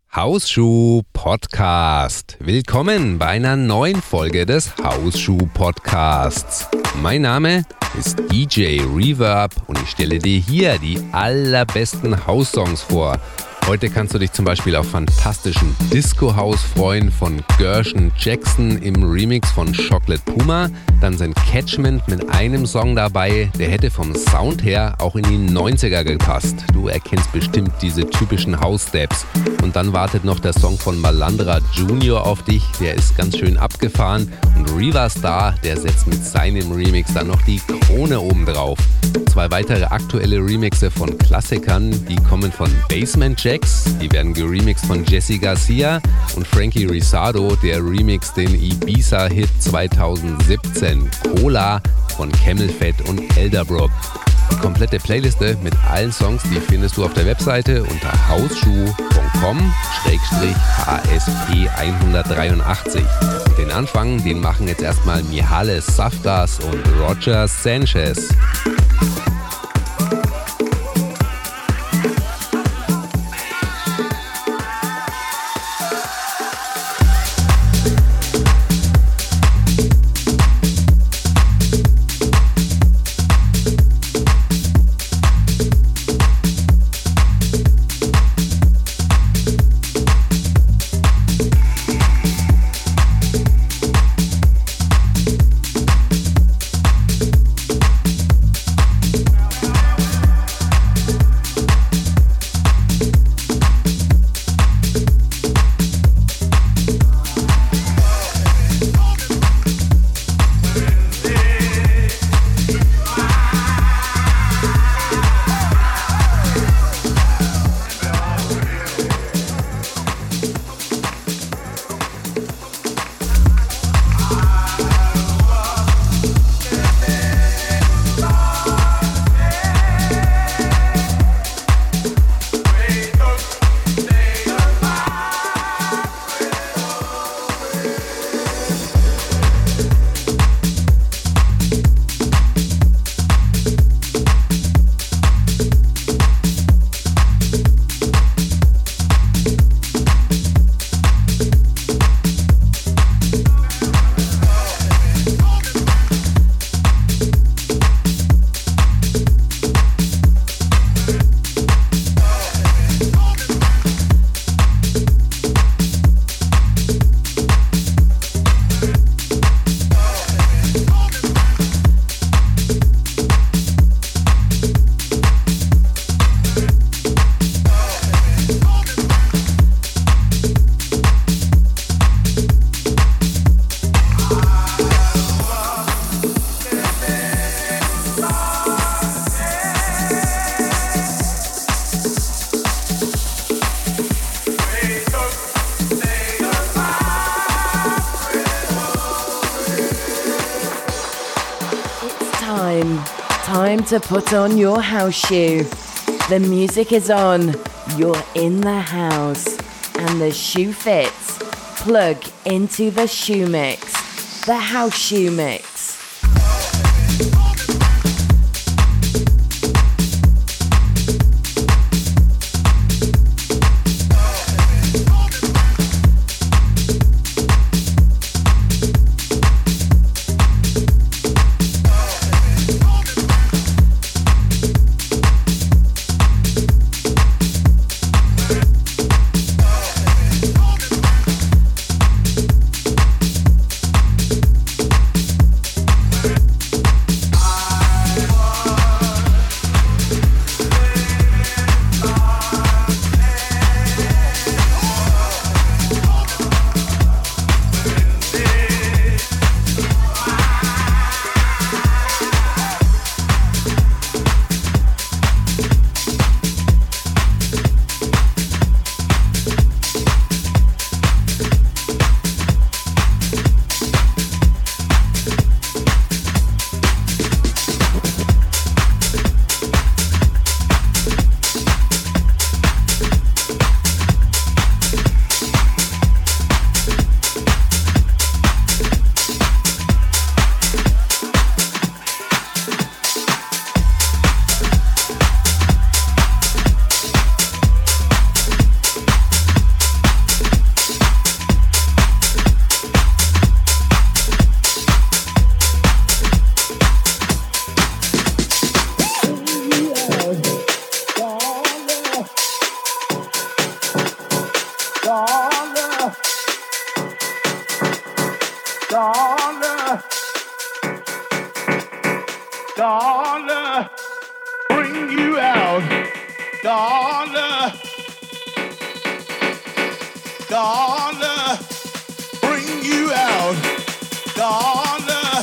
Hausschuh Podcast. Willkommen bei einer neuen Folge des Hausschuh Podcasts. Mein Name ist DJ Reverb und ich stelle dir hier die allerbesten House-Songs vor. Heute kannst du dich zum Beispiel auf fantastischen Disco-House freuen von Gershon Jackson im Remix von Chocolate Puma. Dann sind Catchment mit einem Song dabei, der hätte vom Sound her auch in die 90er gepasst. Du erkennst bestimmt diese typischen House-Steps. Und dann wartet noch der Song von Malandra Junior auf dich, der ist ganz schön abgefahren. Und Riva Starr, der setzt mit seinem Remix dann noch die Krone oben drauf. 2 weitere aktuelle Remixe von Klassikern, die kommen von Basement Jaxx, die werden geremixed von Jesse Garcia und Frankie Rizardo, der remixt den Ibiza-Hit 2017 Cola von Camelphat und Elderbrook. Die komplette Playliste mit allen Songs, die findest du auf der Webseite unter hausschuh.com/ASP183. Und den Anfang, den machen jetzt erstmal Mihalis Safdars und Roger Sanchez. Time to put on your house shoe. The music is on, you're in the house, and the shoe fits. Plug into the shoe mix, the house shoe mix. Gonna bring you out. Gonna bring you out. Gonna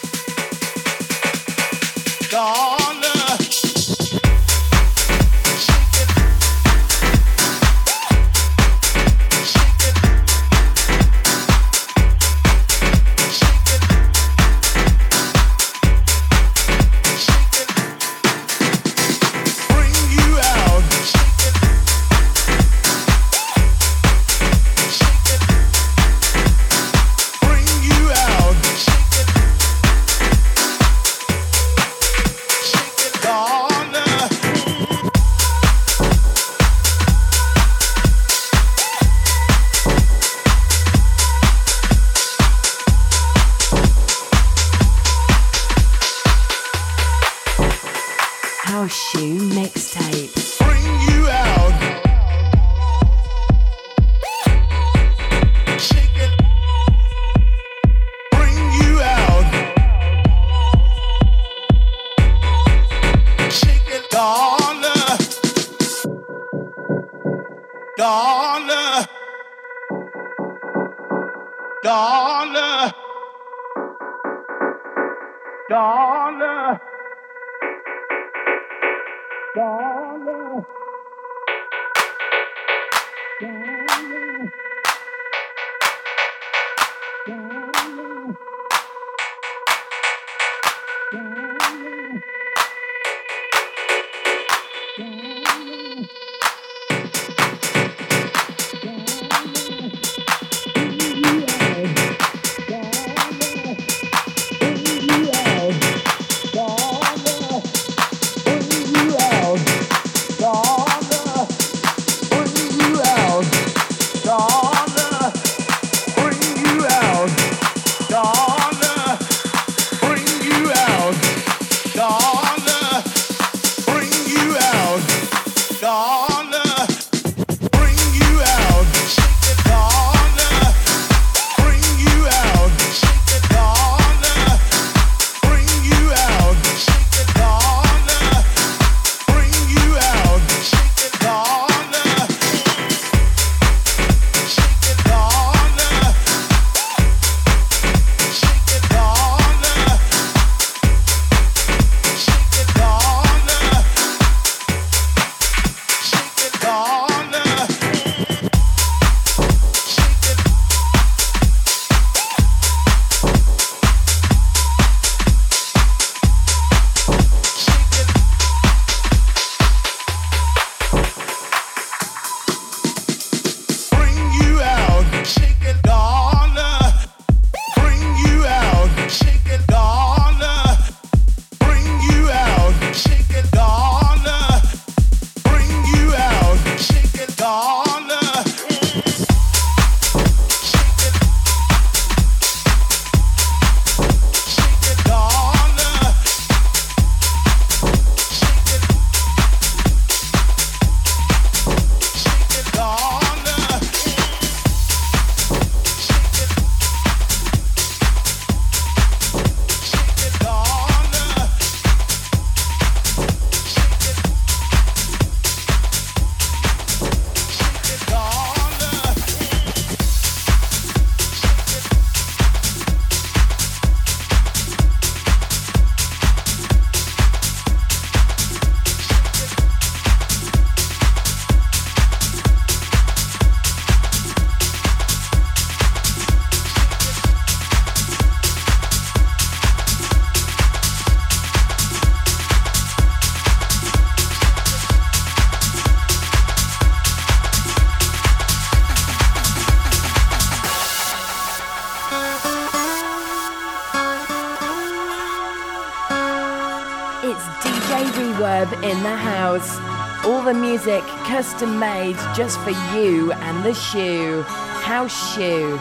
in the house. All the music custom made just for you and the shoe. House Shoe.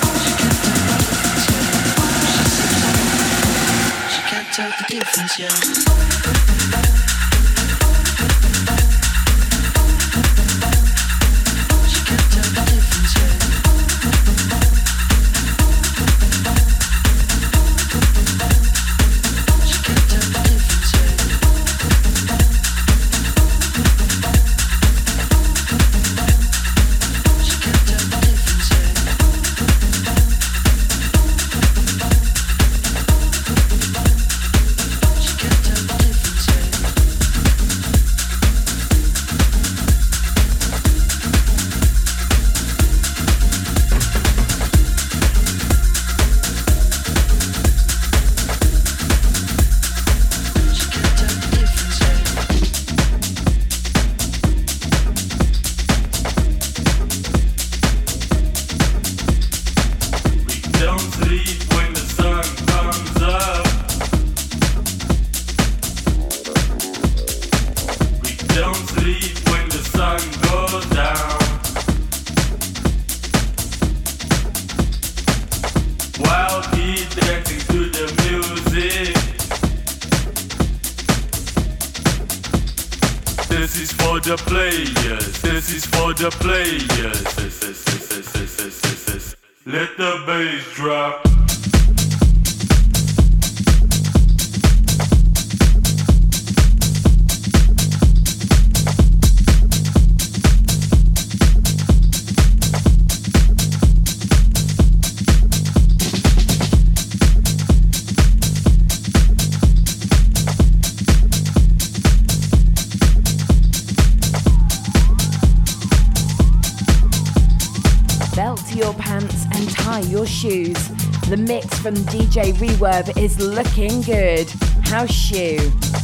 She can't Let the bass drop. Your pants and tie your shoes. The mix from DJ Reverb is looking good. House Shoe.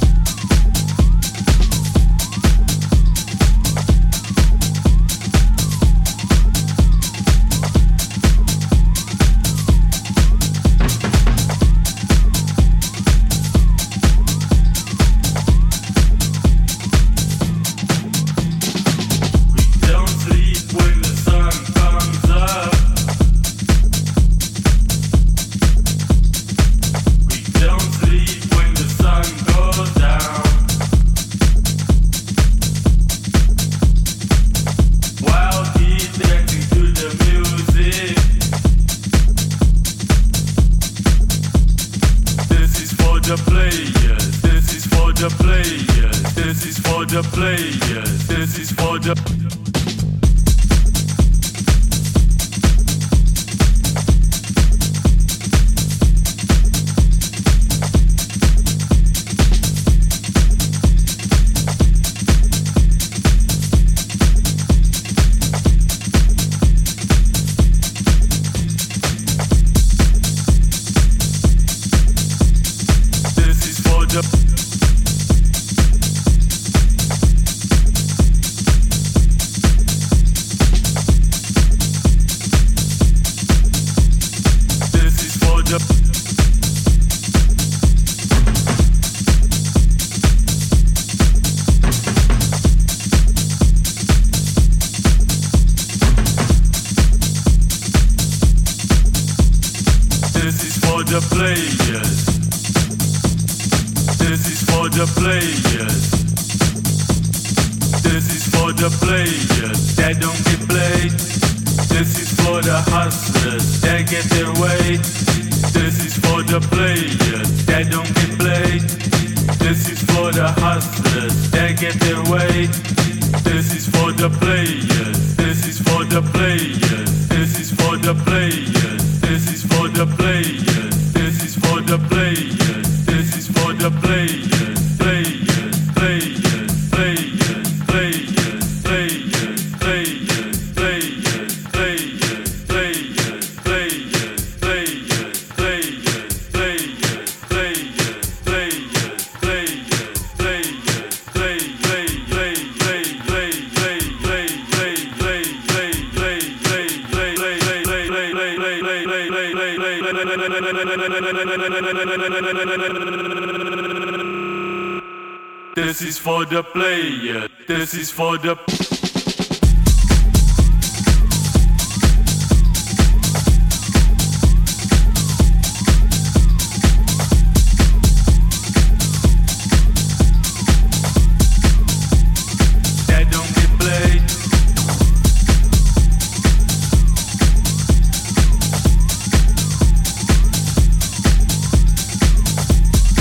This is for the player. This is for the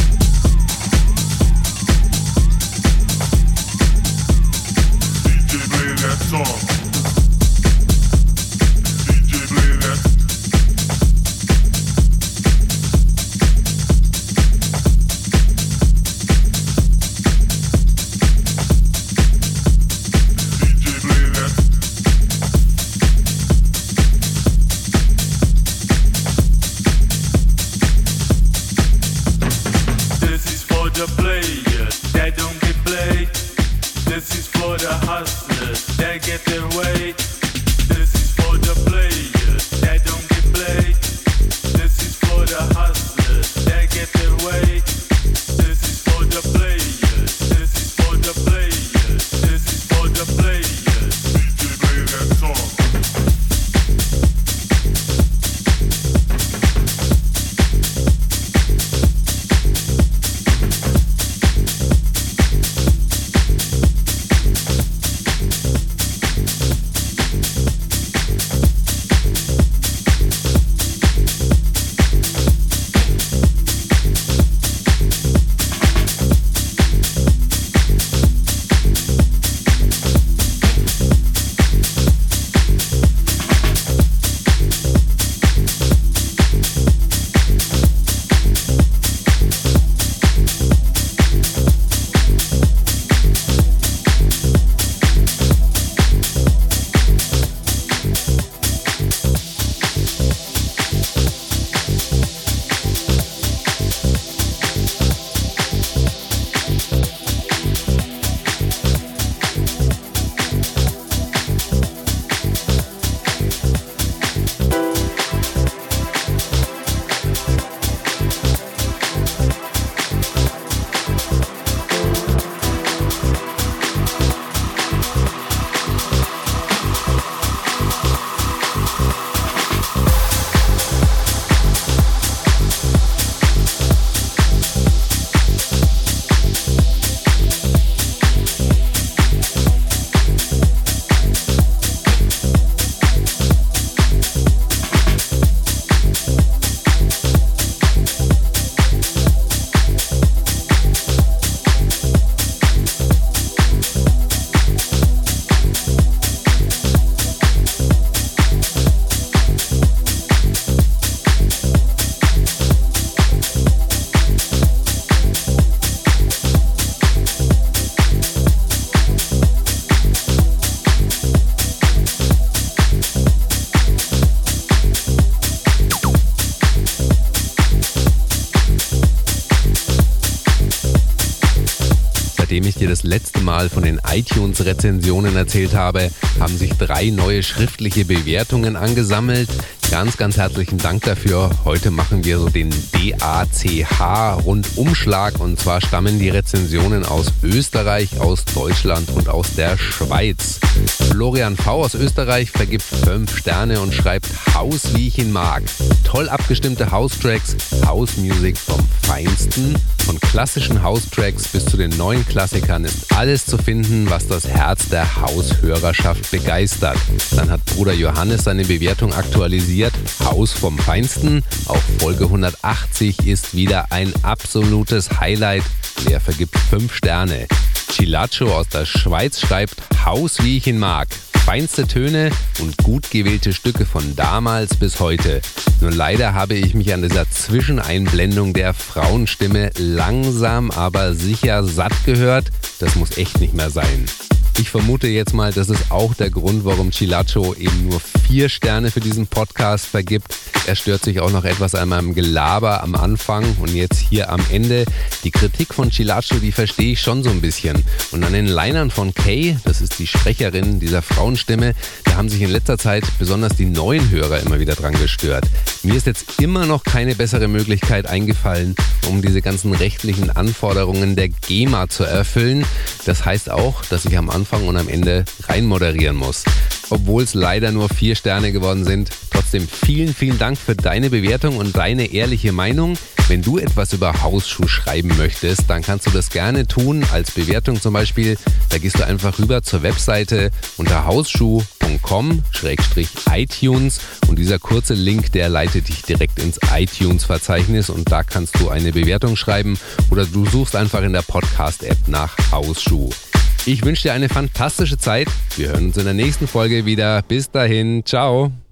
DJ Nachdem ich dir das letzte Mal von den iTunes-Rezensionen erzählt habe, haben sich 3 neue schriftliche Bewertungen angesammelt. Ganz, ganz herzlichen Dank dafür. Heute machen wir so den DACH-Rundumschlag und zwar stammen die Rezensionen aus Österreich, aus Deutschland und aus der Schweiz. Florian V. aus Österreich vergibt 5 Sterne und schreibt Haus, wie ich ihn mag. Toll abgestimmte House-Tracks, House-Music vom Feinsten. Von klassischen House-Tracks bis zu den neuen Klassikern ist alles zu finden, was das Herz der House-Hörerschaft begeistert. Dann hat Bruder Johannes seine Bewertung aktualisiert. Haus vom Feinsten. Auch Folge 180 ist wieder ein absolutes Highlight. Er vergibt 5 Sterne. Chilacho aus der Schweiz schreibt Haus, wie ich ihn mag. Feinste Töne und gut gewählte Stücke von damals bis heute. Nur leider habe ich mich an dieser Zwischeneinblendung der Frauenstimme langsam aber sicher satt gehört. Das muss echt nicht mehr sein. Ich vermute jetzt mal, das ist auch der Grund, warum Chilacho eben nur 4 Sterne für diesen Podcast vergibt. Er stört sich auch noch etwas an meinem Gelaber am Anfang und jetzt hier am Ende. Die Kritik von Chilacho, die verstehe ich schon so ein bisschen. Und an den Linern von Kay, das ist die Sprecherin dieser Frauenstimme, da haben sich in letzter Zeit besonders die neuen Hörer immer wieder dran gestört. Mir ist jetzt immer noch keine bessere Möglichkeit eingefallen, um diese ganzen rechtlichen Anforderungen der GEMA zu erfüllen. Das heißt auch, dass ich am Anfang und am Ende rein moderieren muss. Obwohl es leider nur 4 Sterne geworden sind. Trotzdem vielen, vielen Dank für deine Bewertung und deine ehrliche Meinung. Wenn du etwas über Hausschuh schreiben möchtest, dann kannst du das gerne tun, als Bewertung zum Beispiel. Da gehst du einfach rüber zur Webseite unter hausschuh.com/iTunes und dieser kurze Link, der leitet dich direkt ins iTunes-Verzeichnis und da kannst du eine Bewertung schreiben oder du suchst einfach in der Podcast-App nach Hausschuh. Ich wünsche dir eine fantastische Zeit. Wir hören uns in der nächsten Folge wieder. Bis dahin, ciao.